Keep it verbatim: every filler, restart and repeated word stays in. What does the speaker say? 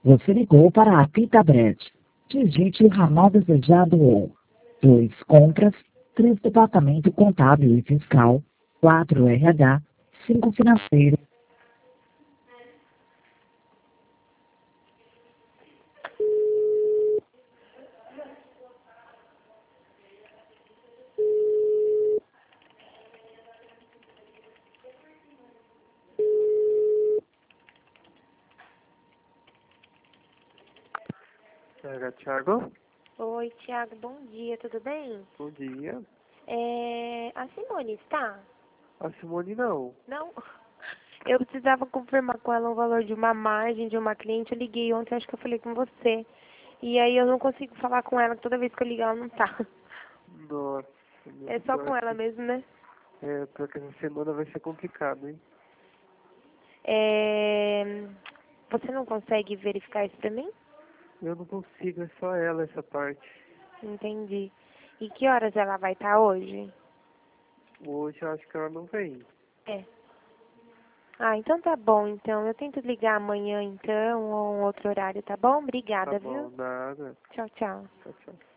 Você ligou para a Pitabret. Digite o ramal desejado ou dois compras, três departamento contábil e fiscal, quatro R H, cinco financeiro. Era Thiago? Oi, Thiago, bom dia, tudo bem? Bom dia. É, a Simone está? A Simone não. Não? Eu precisava confirmar com ela o valor de uma margem de uma cliente. Eu liguei ontem, acho que eu falei com você. E aí eu não consigo falar com ela, toda vez que eu ligar ela não tá. Nossa, meu É só com Deus. ela mesmo, né? É, porque essa semana vai ser complicado, hein? É, você não consegue verificar isso pra mim? Eu não consigo, é só ela essa parte. Entendi. E que horas ela vai estar hoje? Hoje eu acho que ela não vem. É. Ah, então tá bom, então. Eu tento ligar amanhã, então, ou um outro horário, tá bom? Tá Obrigada, bom, viu? nada. Tchau, tchau. Tchau, tchau.